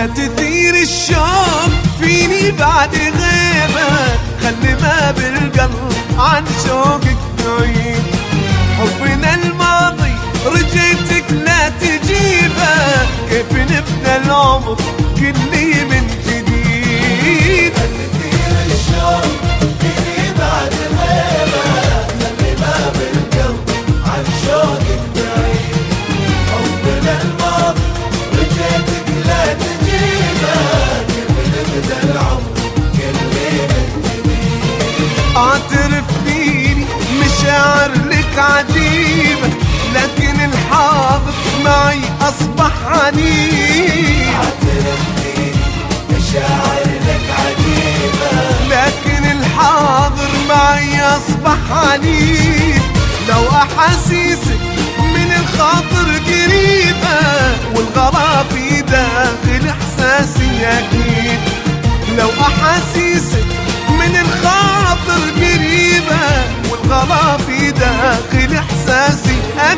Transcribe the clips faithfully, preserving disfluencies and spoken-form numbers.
لا تثير الشوق فيني بعد غيبة، خلي ما بالقلب عن شوقك تعيد. حبنا الماضي رجيتك لا تجيبه، كيف نبدأ العمر كلي من جديد. لا تثير الشوق فيني بعد غيبة، خلي ما بالقلب عن شوقك تعيد. حبنا الماضي رجيتك لا تجيبه، كيف نبدأ العمر كلي من جديد. اعترف فيني مشاعر لك عجيبة، لكن الحاضر معي أصبح عنيد. اعترف فيني مشاعر لك عجيبة، لكن الحاضر معي أصبح عنيد. لو أحاسيسك من الخاطر قريبة، والغلا في داخل إحساسي أكيد. لو أحاسيسك من الخاطر قريبة، والغلا في داخل إحساسي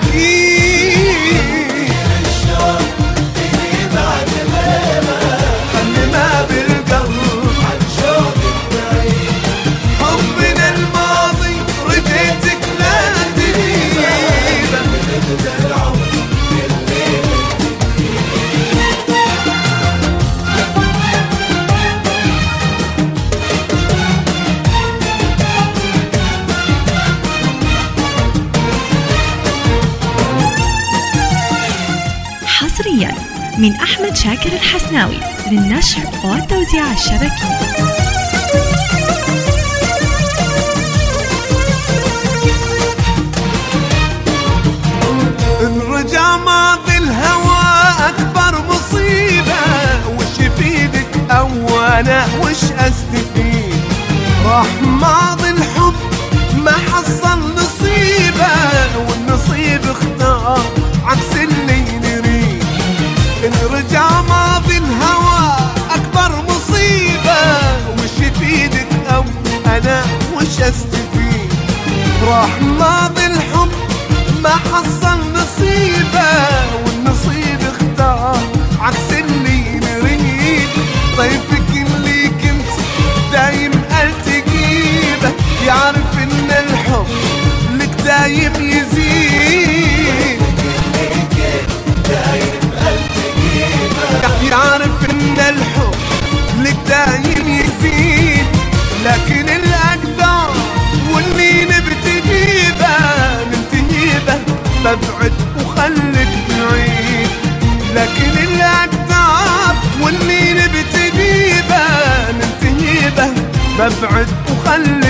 أكيد. الشوق فيني بعد غيبة، خلي ما بالقلب عن شوقك بعيد. حبنا الماضي رجيتك لا تجيبه، نبدأ العمر كلي من حصريا من أحمد شاكر الحسناوي للنشر والتوزيع الشبكي. إن رجع ماضي الهوى أكبر مصيبة، وش يفيدك أو أنا وش أستفيد؟ راح ماضي الحب ما حصل نصيبه، والنصيب اختار عكس اللي نريد. إن رجع ماضي الهوى أكبر مصيبة، وش يفيدك أو أنا وش أستفيد؟ راح ماضي الحب ما حصل نصيبه، والنصيب اختار عكس اللي نريد. طيفك اللي كنت دايم التقيبه، يعرف ان الحب لك دايم يزيد. يعرف ان الحب لك دايم يزيد، لكن الاقدار واللي نبتديبه ننتهيبه ببعد وخلك بعيد. لكن الاقدار واللي نبتديبه ننتهيبه ببعد وخلك